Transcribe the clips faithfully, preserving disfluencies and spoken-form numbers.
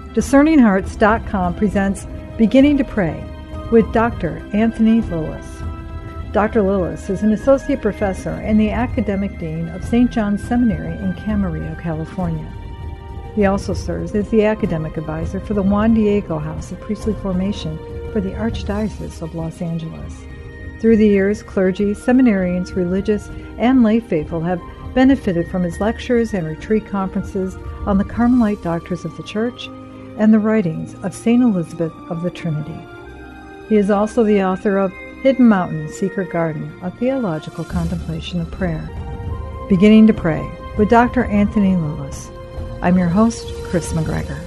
discerning hearts dot com presents Beginning to Pray with Doctor Anthony Lillis. Doctor Lillis is an associate professor and the academic dean of Saint John's Seminary in Camarillo, California. He also serves as the academic advisor for the Juan Diego House of Priestly Formation for the Archdiocese of Los Angeles. Through the years, clergy, seminarians, religious, and lay faithful have benefited from his lectures and retreat conferences on the Carmelite doctors of the Church and the writings of Saint Elizabeth of the Trinity. He is also the author of Hidden Mountain, Secret Garden, a theological contemplation of prayer. Beginning to Pray with Doctor Anthony Lillis. I'm your host, Chris McGregor.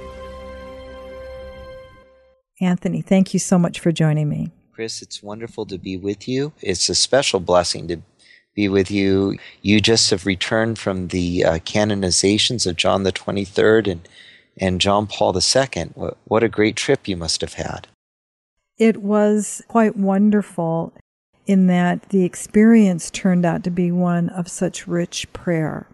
Anthony, thank you so much for joining me. Chris, it's wonderful to be with you. It's a special blessing to be with you. You just have returned from the uh, canonizations of John the twenty-third and, and John Paul the Second. What, what a great trip you must have had. It was quite wonderful in that the experience turned out to be one of such rich prayer.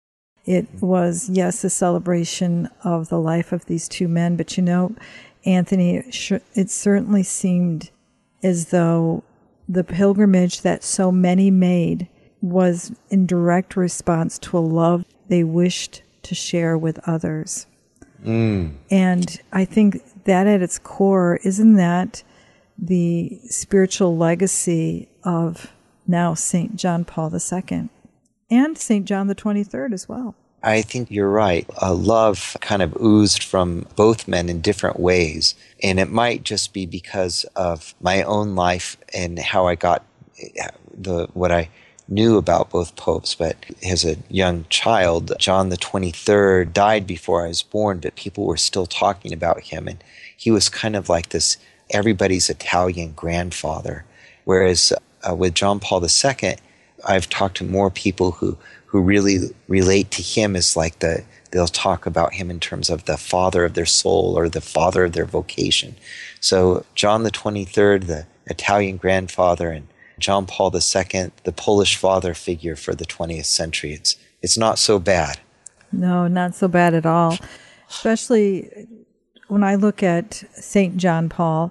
It was, yes, a celebration of the life of these two men, but you know, Anthony, it certainly seemed as though the pilgrimage that so many made was in direct response to a love they wished to share with others. Mm. And I think that at its core, isn't that the spiritual legacy of now Saint John Paul the Second and Saint John the twenty-third as well? I think you're right. Uh, love kind of oozed from both men in different ways. And it might just be because of my own life and how I got the what I knew about both popes. But as a young child, John the twenty-third died before I was born, but people were still talking about him. And he was kind of like this everybody's Italian grandfather. Whereas uh, with John Paul the Second, I've talked to more people who who really relate to him as like the, they'll talk about him in terms of the father of their soul or the father of their vocation. So John the twenty-third, the Italian grandfather, and John Paul the Second, the Polish father figure for the twentieth century. It's, it's not so bad. No, not so bad at all. Especially when I look at Saint John Paul,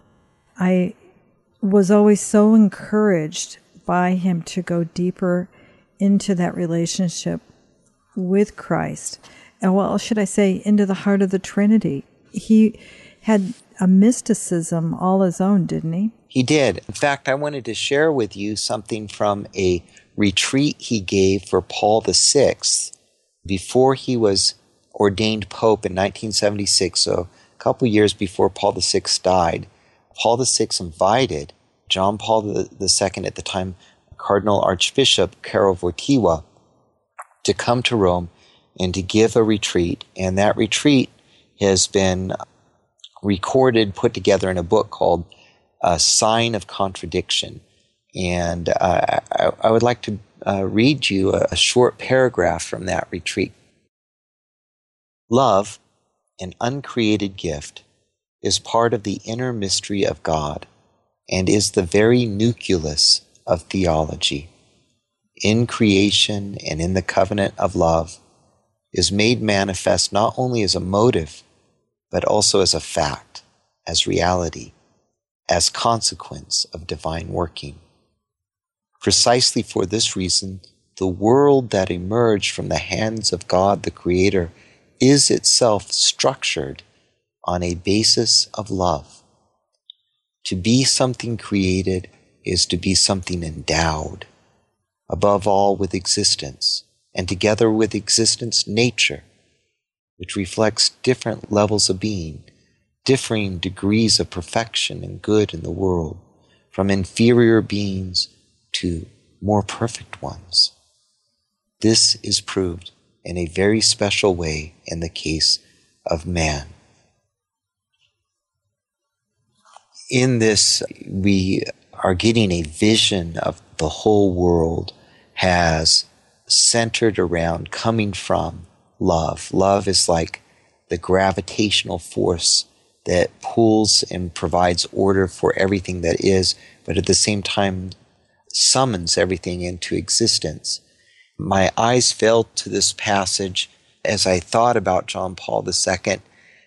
I was always so encouraged by him to go deeper into that relationship with Christ. And well, should I say, into the heart of the Trinity. He had a mysticism all his own, didn't he? He did. In fact, I wanted to share with you something from a retreat he gave for Paul the Sixth before he was ordained Pope in nineteen seventy-six, so a couple years before Paul the Sixth died. Paul the Sixth invited John Paul the Second, at the time Cardinal Archbishop Karol Wojtyła, to come to Rome and to give a retreat. And that retreat has been recorded, put together in a book called A Sign of Contradiction. And uh, I, I would like to uh, read you a, a short paragraph from that retreat. Love, an uncreated gift, is part of the inner mystery of God and is the very nucleus of theology. In creation and in the covenant of love is made manifest not only as a motive, but also as a fact, as reality, as consequence of divine working. Precisely for this reason, the world that emerged from the hands of God the Creator is itself structured on a basis of love. To be something created is to be something endowed, above all with existence, and together with existence, nature, which reflects different levels of being, differing degrees of perfection and good in the world, from inferior beings to more perfect ones. This is proved in a very special way in the case of man. In this, we are getting a vision of the whole world has centered around coming from love. Love is like the gravitational force that pulls and provides order for everything that is, but at the same time summons everything into existence. My eyes fell to this passage as I thought about John Paul the Second,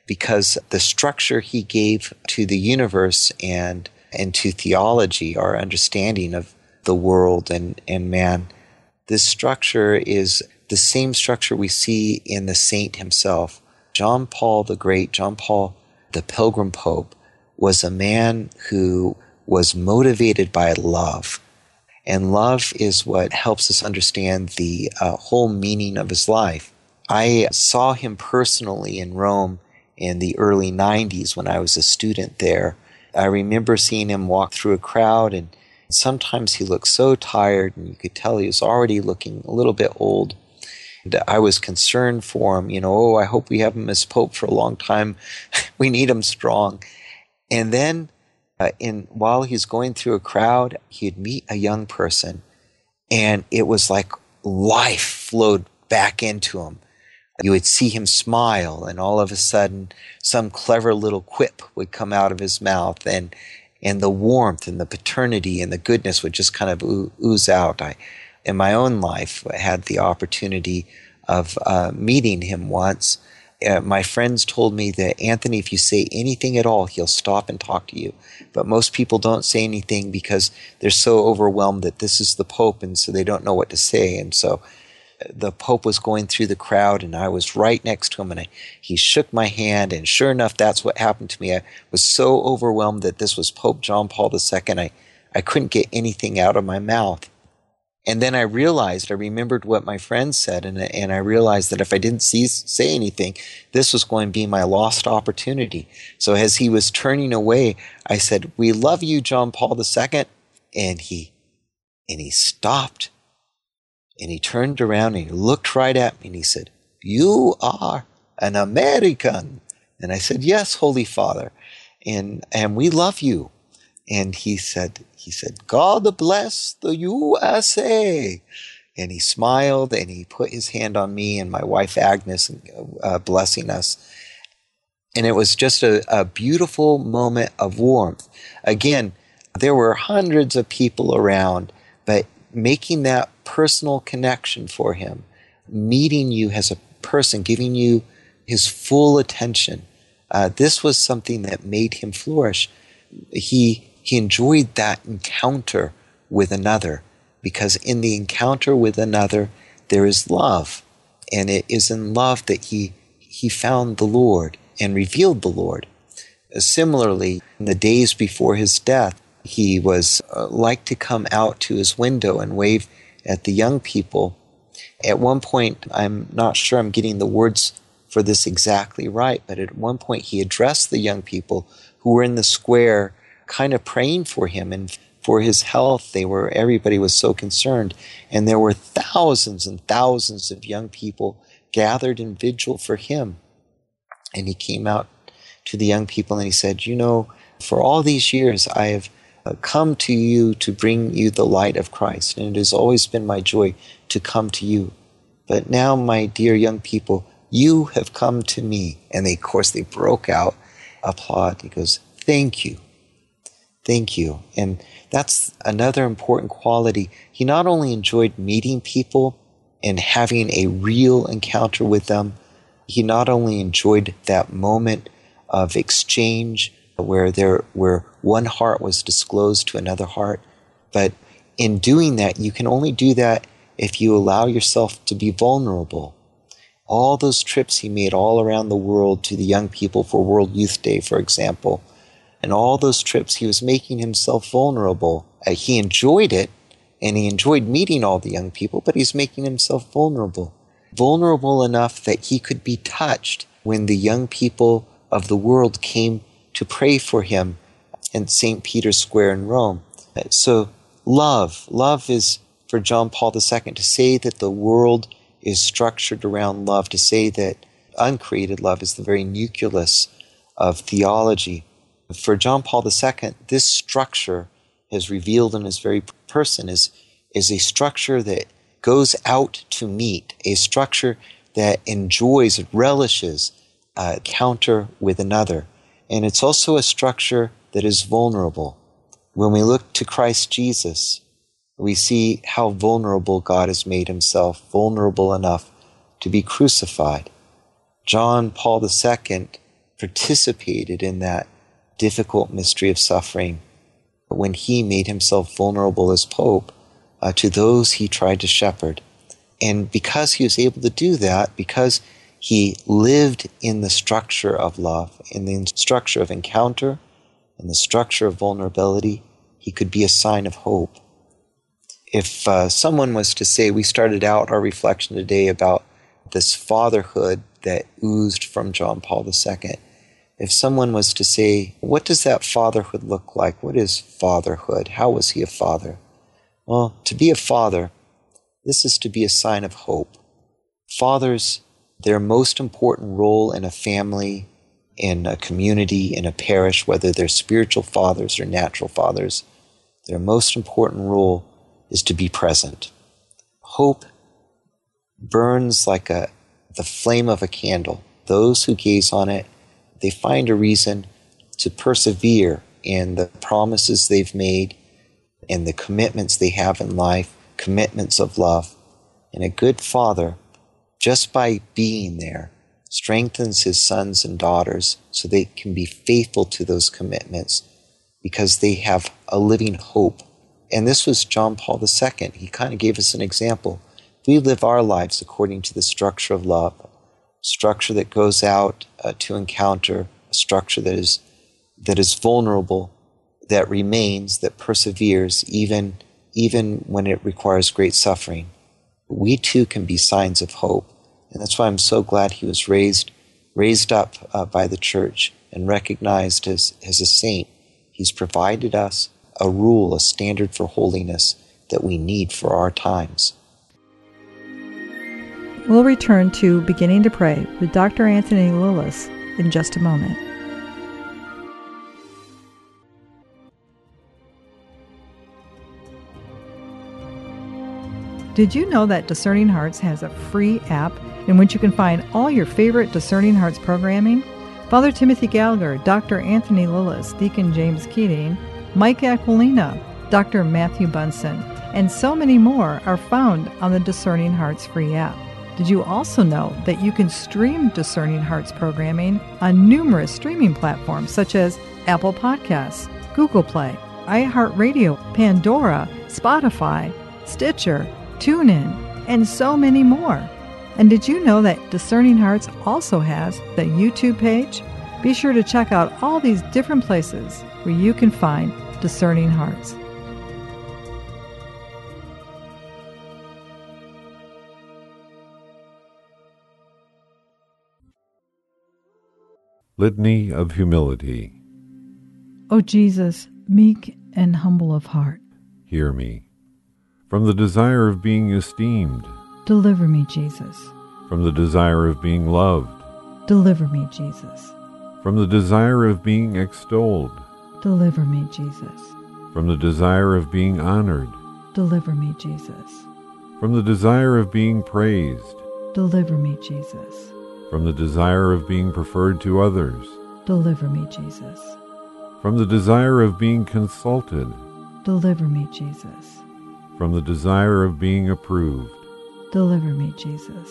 because the structure he gave to the universe and and to theology, our understanding of the world and, and man, this structure is the same structure we see in the saint himself. John Paul the Great, John Paul the Pilgrim Pope, was a man who was motivated by love. And love is what helps us understand the uh, whole meaning of his life. I saw him personally in Rome in the early nineties when I was a student there. I remember seeing him walk through a crowd, and sometimes he looked so tired, and you could tell he was already looking a little bit old. And I was concerned for him, you know, oh, I hope we have him as Pope for a long time. We need him strong. And then uh, in while he's going through a crowd, he'd meet a young person, and it was like life flowed back into him. You would see him smile, and all of a sudden some clever little quip would come out of his mouth, and and the warmth and the paternity and the goodness would just kind of ooze out. I, in my own life, I had the opportunity of uh, meeting him once. Uh, my friends told me that, Anthony, if you say anything at all, he'll stop and talk to you. But most people don't say anything because they're so overwhelmed that this is the Pope, and so they don't know what to say. And so the Pope was going through the crowd, and I was right next to him, and I, he shook my hand, and sure enough, that's what happened to me. I was so overwhelmed that this was Pope John Paul the Second, I, I couldn't get anything out of my mouth. And then I realized, I remembered what my friends said, and, and I realized that if I didn't see, say anything, this was going to be my lost opportunity. So as he was turning away, I said, "We love you, John Paul the Second," and he, and he stopped. And he turned around and he looked right at me and he said, "You are an American." And I said, "Yes, Holy Father. And and we love you." And he said, he said, "God bless the U S A." And he smiled and he put his hand on me and my wife Agnes, uh, blessing us. And it was just a, a beautiful moment of warmth. Again, there were hundreds of people around, but making that personal connection for him, meeting you as a person, giving you his full attention, uh, this was something that made him flourish. He he enjoyed that encounter with another, because in the encounter with another there is love, and it is in love that he he found the Lord and revealed the Lord. Uh, similarly, in the days before his death, he was uh, like to come out to his window and wave at the young people. At one point, I'm not sure I'm getting the words for this exactly right, but at one point he addressed the young people who were in the square kind of praying for him and for his health. They were, everybody was so concerned. And there were thousands and thousands of young people gathered in vigil for him. And he came out to the young people and he said, "You know, for all these years I have come to you to bring you the light of Christ, and it has always been my joy to come to you. But now, my dear young people, you have come to me." And they, of course, they broke out, applaud. He goes, "Thank you. Thank you." And that's another important quality. He not only enjoyed meeting people and having a real encounter with them, he not only enjoyed that moment of exchange where there, where one heart was disclosed to another heart, but in doing that, you can only do that if you allow yourself to be vulnerable. All those trips he made all around the world to the young people for World Youth Day, for example, and all those trips he was making himself vulnerable. Uh, he enjoyed it, and he enjoyed meeting all the young people, but he's making himself vulnerable. Vulnerable enough that he could be touched when the young people of the world came to pray for him in Saint Peter's Square in Rome. So love, love is for John Paul the Second, to say that the world is structured around love, to say that uncreated love is the very nucleus of theology. For John Paul the Second, this structure is revealed in his very person, is, is a structure that goes out to meet, a structure that enjoys, relishes uh, encounter with another. And it's also a structure that is vulnerable. When we look to Christ Jesus, we see how vulnerable God has made himself, vulnerable enough to be crucified. John Paul the Second participated in that difficult mystery of suffering when he made himself vulnerable as Pope uh, to those he tried to shepherd. And because he was able to do that, because he lived in the structure of love, in the structure of encounter, in the structure of vulnerability, he could be a sign of hope. If uh, someone was to say, we started out our reflection today about this fatherhood that oozed from John Paul the Second. If someone was to say, what does that fatherhood look like? What is fatherhood? How was he a father? Well, to be a father, this is to be a sign of hope. Fathers, their most important role in a family, in a community, in a parish, whether they're spiritual fathers or natural fathers, their most important role is to be present. Hope burns like a the flame of a candle. Those who gaze on it, they find a reason to persevere in the promises they've made and the commitments they have in life, commitments of love. And a good father, just by being there, strengthens his sons and daughters so they can be faithful to those commitments because they have a living hope. And this was John Paul the Second. He kind of gave us an example. We live our lives according to the structure of love, a structure that goes out uh, to encounter, a structure that is that is vulnerable, that remains, that perseveres, even, even when it requires great suffering. We too can be signs of hope. And that's why I'm so glad he was raised raised up uh, by the church and recognized as, as a saint. He's provided us a rule, a standard for holiness that we need for our times. We'll return to Beginning to Pray with Doctor Anthony Lilles in just a moment. Did you know that Discerning Hearts has a free app in which you can find all your favorite Discerning Hearts programming? Father Timothy Gallagher, Doctor Anthony Lilles, Deacon James Keating, Mike Aquilina, Doctor Matthew Bunson, and so many more are found on the Discerning Hearts free app. Did you also know that you can stream Discerning Hearts programming on numerous streaming platforms such as Apple Podcasts, Google Play, iHeartRadio, Pandora, Spotify, Stitcher, TuneIn, and so many more? And did you know that Discerning Hearts also has the YouTube page? Be sure to check out all these different places where you can find Discerning Hearts. Litany of Humility. O Jesus, meek and humble of heart, Hear me. From the desire of being esteemed, deliver me, Jesus. from the desire of being loved, Deliver me, Jesus. from the desire of being extolled, Deliver me, Jesus. from the desire of being honored, Deliver me, Jesus. from the desire of being praised, Deliver me, Jesus. from the desire of being preferred to others, Deliver me, Jesus. from the desire of being consulted, Deliver me, Jesus. from the desire of being approved, Deliver me, Jesus.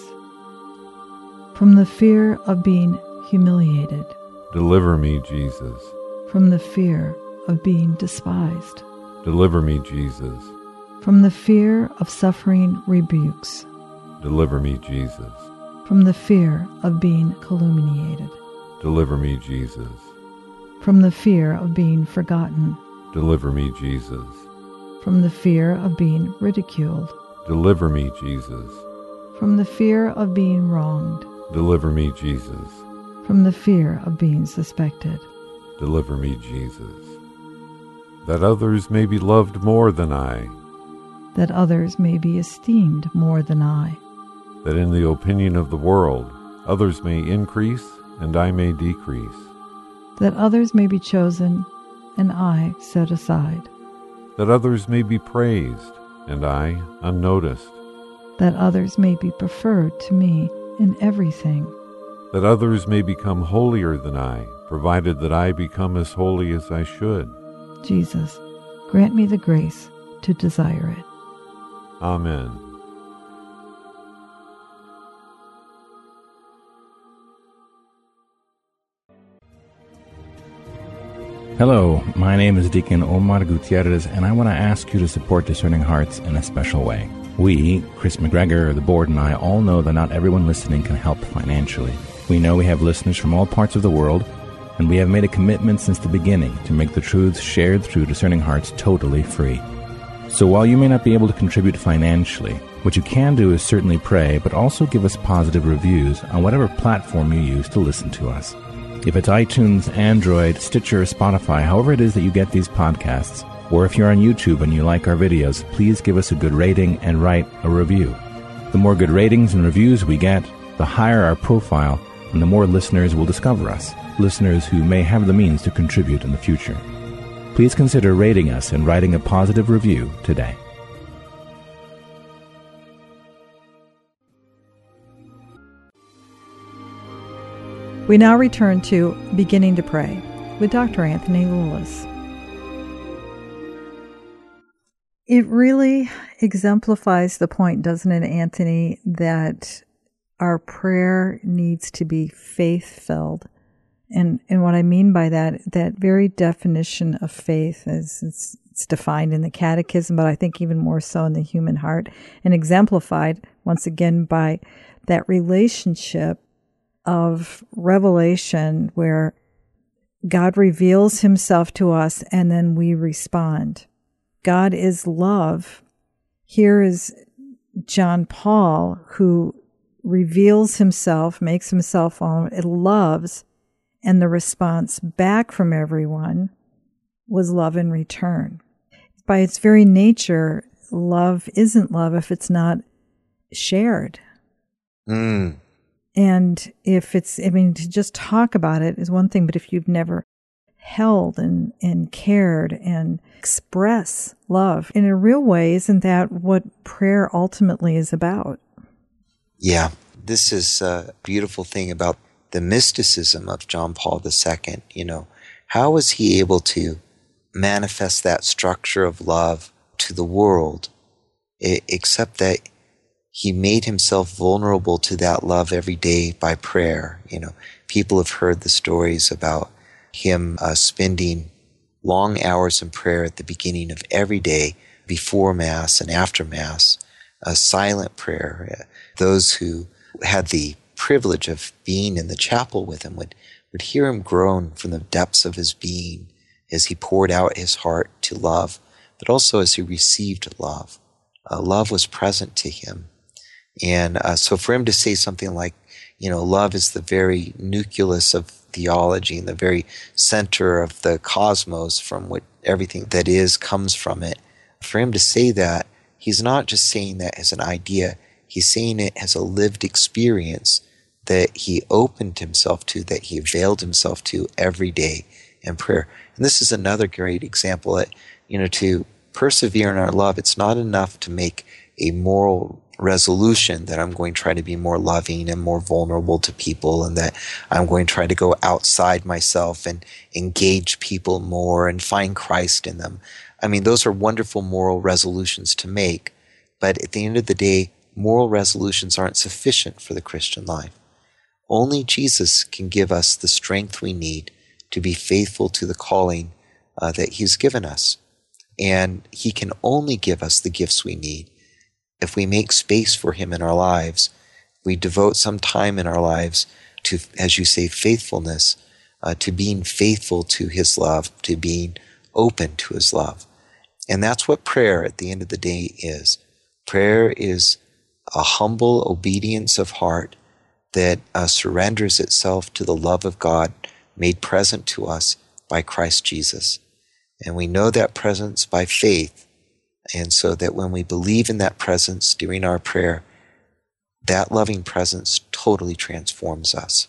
From the fear of being humiliated, deliver me, Jesus. from the fear of being despised, Deliver me, Jesus. from the fear of suffering rebukes, Deliver me, Jesus. from the fear of being calumniated, Deliver me, Jesus. from the fear of being forgotten, Deliver me, Jesus. from the fear of being ridiculed, Deliver me, Jesus. from the fear of being wronged, Deliver me, Jesus. from the fear of being suspected, Deliver me, Jesus. That others may be loved more than I, that others may be esteemed more than I, that in the opinion of the world others may increase and I may decrease, that others may be chosen and I set aside, that others may be praised and I unnoticed, that others may be preferred to me in everything, that others may become holier than I, provided that I become as holy as I should. Jesus, grant me the grace to desire it. Amen. Hello, my name is Deacon Omar Gutierrez, and I want to ask you to support Discerning Hearts in a special way. We, Chris McGregor, the board, and I all know that not everyone listening can help financially. We know we have listeners from all parts of the world, and we have made a commitment since the beginning to make the truths shared through Discerning Hearts totally free. So while you may not be able to contribute financially, what you can do is certainly pray, but also give us positive reviews on whatever platform you use to listen to us. If it's iTunes, Android, Stitcher, or Spotify, however it is that you get these podcasts, or if you're on YouTube and you like our videos, please give us a good rating and write a review. The more good ratings and reviews we get, the higher our profile, and the more listeners will discover us, listeners who may have the means to contribute in the future. Please consider rating us and writing a positive review today. We now return to Beginning to Pray with Doctor Anthony Lilles. It really exemplifies the point, doesn't it, Anthony, that our prayer needs to be faith-filled. And and what I mean by that, that very definition of faith is it's, it's defined in the Catechism, but I think even more so in the human heart, and exemplified once again by that relationship of revelation where God reveals himself to us and then we respond. God is love. Here is John Paul, who reveals himself, makes himself known, it loves, and the response back from everyone was love in return. By its very nature, love isn't love if it's not shared. Mm. And if it's, I mean, to just talk about it is one thing, but if you've never held and, and cared and express love in a real way, isn't that what prayer ultimately is about? Yeah, this is a beautiful thing about the mysticism of John Paul the Second. You know, how was he able to manifest that structure of love to the world, except that he made himself vulnerable to that love every day by prayer? You know, people have heard the stories about him uh, spending long hours in prayer at the beginning of every day, before Mass and after Mass, a silent prayer. Those who had the privilege of being in the chapel with him would, would hear him groan from the depths of his being as he poured out his heart to love, but also as he received love. Uh, love was present to him. And uh, so for him to say something like, you know, love is the very nucleus of theology and the very center of the cosmos from which everything that is comes from it. For him to say that, he's not just saying that as an idea, he's saying it as a lived experience that he opened himself to, that he availed himself to every day in prayer. And this is another great example that, you know, to persevere in our love, it's not enough to make a moral resolution that I'm going to try to be more loving and more vulnerable to people, and that I'm going to try to go outside myself and engage people more and find Christ in them. I mean, those are wonderful moral resolutions to make, but at the end of the day, moral resolutions aren't sufficient for the Christian life. Only Jesus can give us the strength we need to be faithful to the calling uh, that he's given us. And he can only give us the gifts we need if we make space for him in our lives. We devote some time in our lives to, as you say, faithfulness, uh, to being faithful to his love, to being open to his love. And that's what prayer at the end of the day is. Prayer is a humble obedience of heart that uh, surrenders itself to the love of God made present to us by Christ Jesus. And we know that presence by faith. And so that when we believe in that presence during our prayer, that loving presence totally transforms us.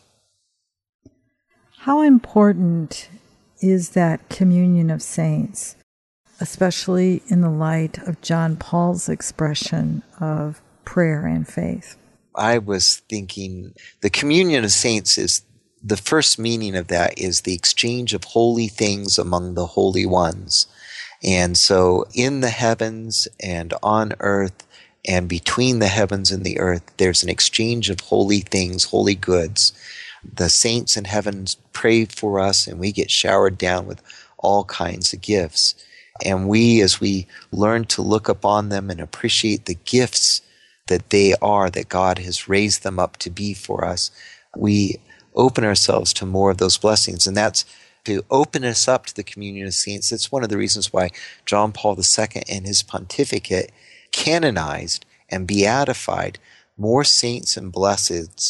How important is that communion of saints, especially in the light of John Paul's expression of prayer and faith? I was thinking the communion of saints is, the first meaning of that is the exchange of holy things among the holy ones. And so in the heavens and on earth and between the heavens and the earth, there's an exchange of holy things, holy goods. The saints in heaven pray for us, and we get showered down with all kinds of gifts. And we, as we learn to look upon them and appreciate the gifts that they are, that God has raised them up to be for us, we open ourselves to more of those blessings. And that's to open us up to the communion of saints. That's one of the reasons why John Paul the Second in his pontificate canonized and beatified more saints and blesseds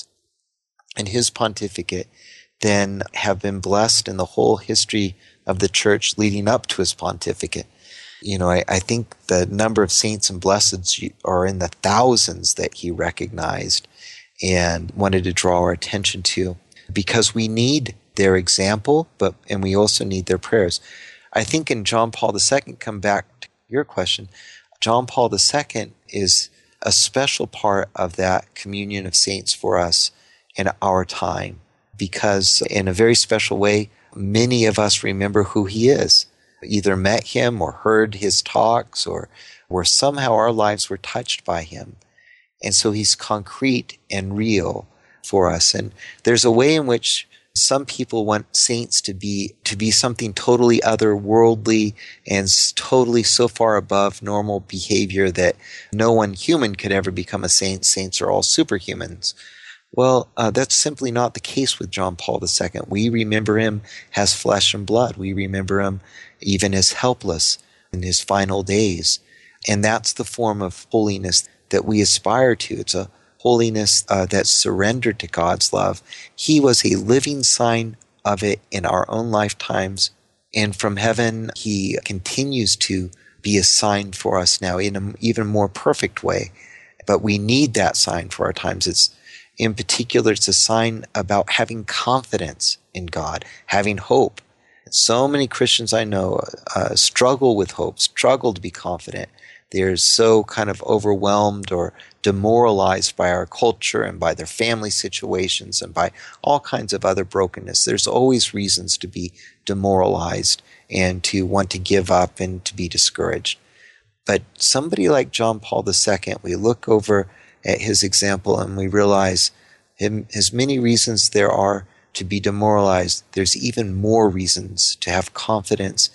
in his pontificate than have been blessed in the whole history of the church leading up to his pontificate. You know, I, I think the number of saints and blesseds are in the thousands that he recognized and wanted to draw our attention to, because we need their example, but and we also need their prayers. I think in John Paul the Second, come back to your question, John Paul the Second is a special part of that communion of saints for us in our time, because in a very special way, many of us remember who he is, either met him or heard his talks, or where somehow our lives were touched by him. And so he's concrete and real for us. And there's a way in which some people want saints to be to be something totally otherworldly and totally so far above normal behavior that no one human could ever become a saint. Saints are all superhumans. Well, uh, that's simply not the case with John Paul the Second. We remember him as flesh and blood. We remember him even as helpless in his final days. And that's the form of holiness that we aspire to. It's a holiness uh, that's surrendered to God's love. He was a living sign of it in our own lifetimes. And from heaven, he continues to be a sign for us now in an even more perfect way. But we need that sign for our times. It's In particular, it's a sign about having confidence in God, having hope. So many Christians I know uh, struggle with hope, struggle to be confident. They're so kind of overwhelmed or demoralized by our culture and by their family situations and by all kinds of other brokenness. There's always reasons to be demoralized and to want to give up and to be discouraged. But somebody like John Paul the Second, we look over at his example and we realize him, as many reasons there are to be demoralized, there's even more reasons to have confidence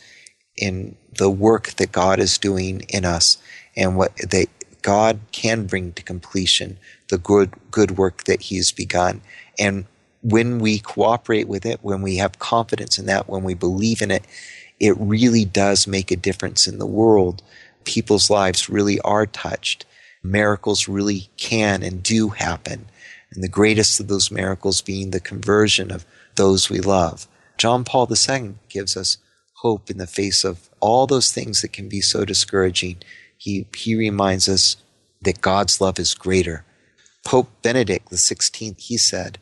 in the work that God is doing in us and what that God can bring to completion, the good good work that he's begun. And when we cooperate with it, when we have confidence in that, when we believe in it, it really does make a difference in the world. People's lives really are touched. Miracles really can and do happen. And the greatest of those miracles being the conversion of those we love. John Paul the Second gives us hope in the face of all those things that can be so discouraging. He, he reminds us that God's love is greater. Pope Benedict the Sixteenth, he said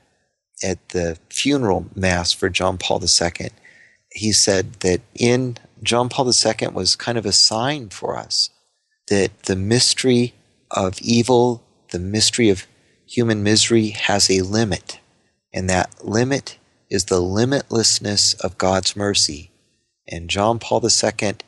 at the funeral mass for John Paul the Second, he said that in John Paul the Second was kind of a sign for us that the mystery of evil, the mystery of human misery has a limit. And that limit is the limitlessness of God's mercy. And John Paul the Second,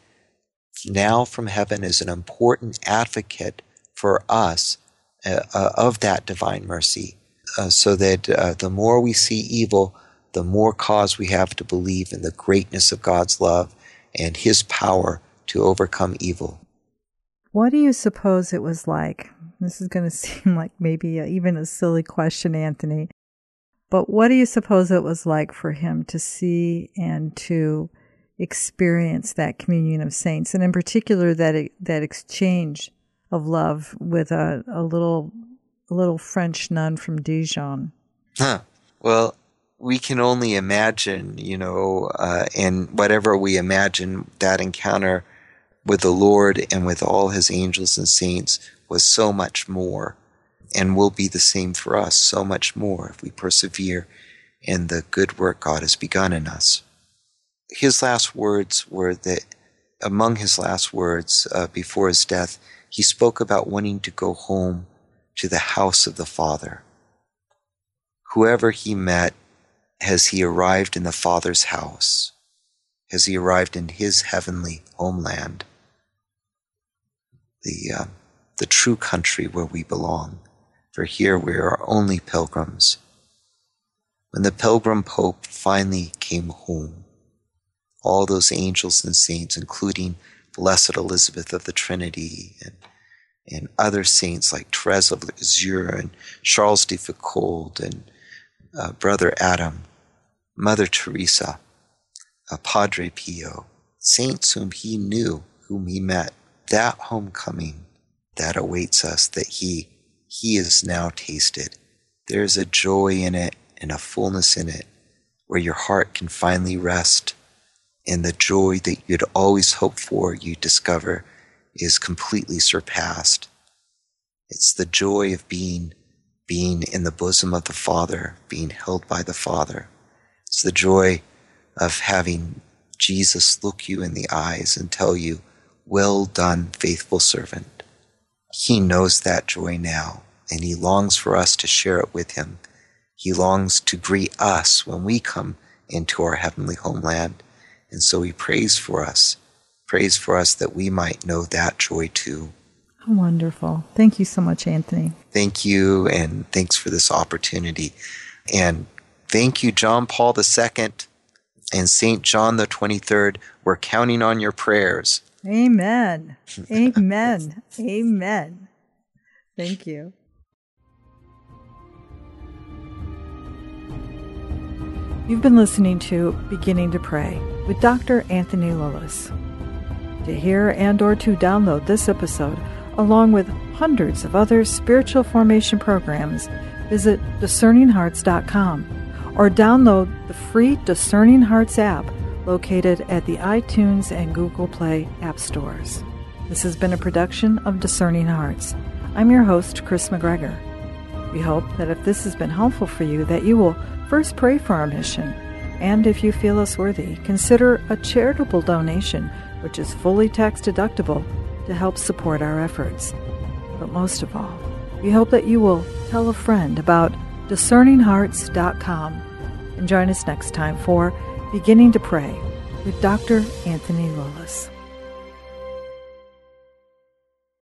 now from heaven, is an important advocate for us uh, uh, of that divine mercy, uh, so that uh, the more we see evil, the more cause we have to believe in the greatness of God's love and his power to overcome evil. What do you suppose it was like? This is going to seem like maybe a, even a silly question, Anthony, but what do you suppose it was like for him to see and to experience that communion of saints, and in particular that that exchange of love with a, a little a little French nun from Dijon? Huh. Well, we can only imagine, you know, uh, and whatever we imagine, that encounter with the Lord and with all his angels and saints was so much more, and will be the same for us, so much more if we persevere in the good work God has begun in us. His last words were that, among his last words uh, before his death, he spoke about wanting to go home to the house of the Father. Whoever he met, has he arrived in the Father's house? Has he arrived in his heavenly homeland? The, uh, the true country where we belong, for here we are only pilgrims. When the pilgrim pope finally came home, all those angels and saints, including Blessed Elizabeth of the Trinity and, and other saints like Therese of Lisieux and Charles de Foucauld and uh, Brother Adam, Mother Teresa, uh, Padre Pio, saints whom he knew, whom he met. That homecoming that awaits us, that he, he is now tasted. There's a joy in it and a fullness in it where your heart can finally rest, and the joy that you'd always hoped for, you discover, is completely surpassed. It's the joy of being, being in the bosom of the Father, being held by the Father. It's the joy of having Jesus look you in the eyes and tell you, "Well done, faithful servant." He knows that joy now, and he longs for us to share it with him. He longs to greet us when we come into our heavenly homeland. And so he prays for us, prays for us that we might know that joy too. Wonderful. Thank you so much, Anthony. Thank you, and thanks for this opportunity. And thank you, John Paul the Second and Saint John the twenty-third. We're counting on your prayers. Amen. Amen. Amen. Thank you. You've been listening to Beginning to Pray with Doctor Anthony Lilles. To hear and or to download this episode, along with hundreds of other spiritual formation programs, visit discerning hearts dot com or download the free Discerning Hearts app located at the iTunes and Google Play app stores. This has been a production of Discerning Hearts. I'm your host, Chris McGregor. We hope that if this has been helpful for you, that you will first pray for our mission, and if you feel us worthy, consider a charitable donation, which is fully tax deductible, to help support our efforts. But most of all, we hope that you will tell a friend about discerning hearts dot com and join us next time for Beginning to Pray with Doctor Anthony Lilles.